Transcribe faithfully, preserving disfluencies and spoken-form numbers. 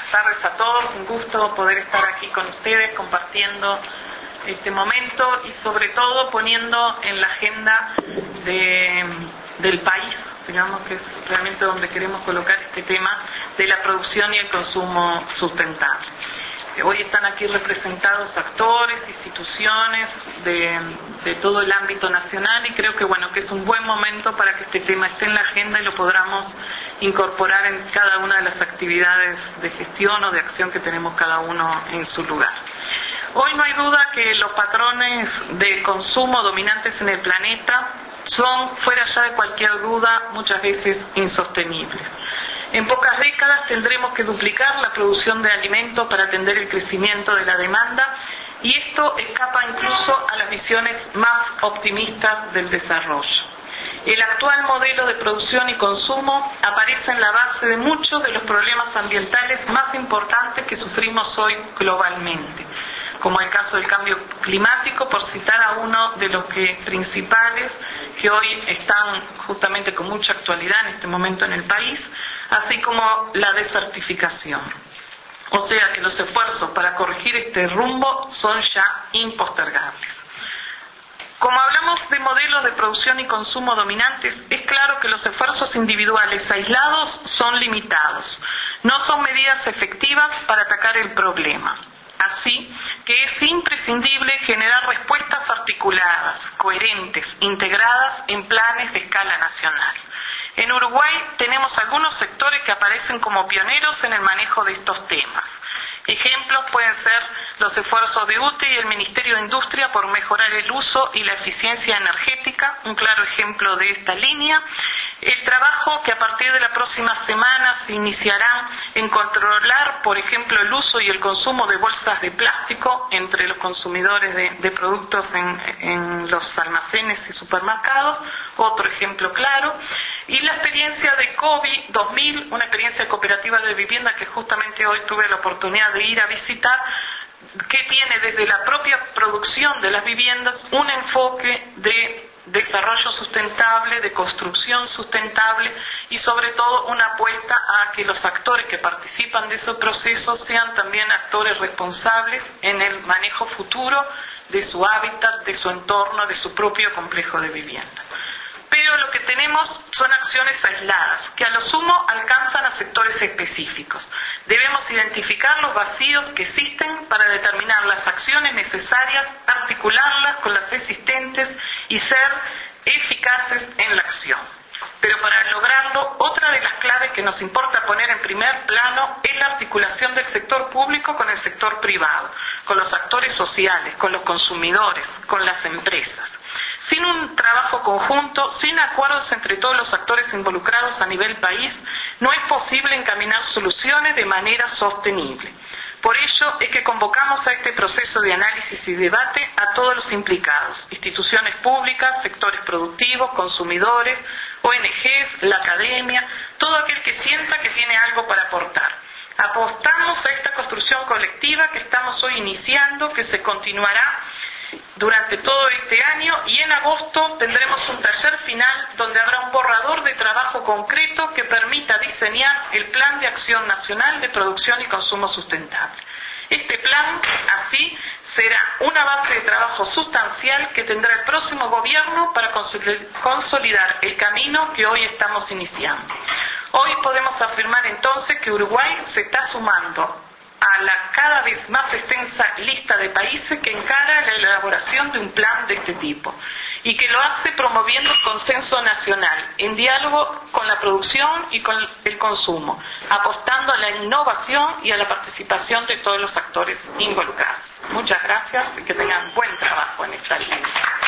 tardes a todos, un gusto poder estar aquí con ustedes compartiendo este momento y sobre todo poniendo en la agenda de, del país, digamos que es realmente donde queremos colocar este tema de la producción y el consumo sustentable. Hoy están aquí representados actores, instituciones de, de todo el ámbito nacional y creo que bueno que es un buen momento para que este tema esté en la agenda y lo podamos incorporar en cada una de las actividades de gestión o de acción que tenemos cada uno en su lugar. Hoy no hay duda que los patrones de consumo dominantes en el planeta son, fuera ya de cualquier duda, muchas veces insostenibles. En pocas décadas tendremos que duplicar la producción de alimentos para atender el crecimiento de la demanda y esto escapa incluso a las visiones más optimistas del desarrollo. El actual modelo de producción y consumo aparece en la base de muchos de los problemas ambientales más importantes que sufrimos hoy globalmente, como el caso del cambio climático, por citar a uno de los que, principales que hoy están justamente con mucha actualidad en este momento en el país, así como la desertificación. O sea que los esfuerzos para corregir este rumbo son ya impostergables. Como hablamos de modelos de producción y consumo dominantes, es claro que los esfuerzos individuales aislados son limitados, no son medidas efectivas para atacar el problema. Así que es imprescindible generar respuestas articuladas, coherentes, integradas en planes de escala nacional. En Uruguay tenemos algunos sectores que aparecen como pioneros en el manejo de estos temas. Ejemplos pueden ser los esfuerzos de U T E y el Ministerio de Industria por mejorar el uso y la eficiencia energética, un claro ejemplo de esta línea. El trabajo que a partir de la próxima semana se iniciará en controlar, por ejemplo, el uso y el consumo de bolsas de plástico entre los consumidores de, de productos en, en los almacenes y supermercados, otro ejemplo claro. Y la experiencia de COVID dos mil, una experiencia cooperativa de vivienda que justamente hoy tuve la oportunidad de ir a visitar, que tiene desde la propia producción de las viviendas un enfoque de desarrollo sustentable, de construcción sustentable y sobre todo una apuesta a que los actores que participan de esos procesos sean también actores responsables en el manejo futuro de su hábitat, de su entorno, de su propio complejo de vivienda. Pero lo que tenemos son acciones aisladas, que a lo sumo alcanzan a sectores específicos. Debemos identificar los vacíos que existen para determinar las acciones necesarias, articularlas con las existentes y ser eficaces en la acción. Pero para lograrlo, otra de las claves que nos importa poner en primer plano es la articulación del sector público con el sector privado, con los actores sociales, con los consumidores, con las empresas. Sin un trabajo conjunto, sin acuerdos entre todos los actores involucrados a nivel país, no es posible encaminar soluciones de manera sostenible. Por ello es que convocamos a este proceso de análisis y debate a todos los implicados, instituciones públicas, sectores productivos, consumidores, O N Ges, la academia, todo aquel que sienta que tiene algo para aportar. Apostamos a esta construcción colectiva que estamos hoy iniciando, que se continuará durante todo este año y en agosto tendremos un taller final donde habrá un borrador de trabajo concreto que permita diseñar el Plan de Acción Nacional de Producción y Consumo Sustentable. Este plan, así, será una base de trabajo sustancial que tendrá el próximo gobierno para consolidar el camino que hoy estamos iniciando. Hoy podemos afirmar entonces que Uruguay se está sumando a la cada vez más extensa lista de países que encara la elaboración de un plan de este tipo y que lo hace promoviendo el consenso nacional en diálogo con la producción y con el consumo, apostando a la innovación y a la participación de todos los actores involucrados. Muchas gracias y que tengan buen trabajo en esta línea.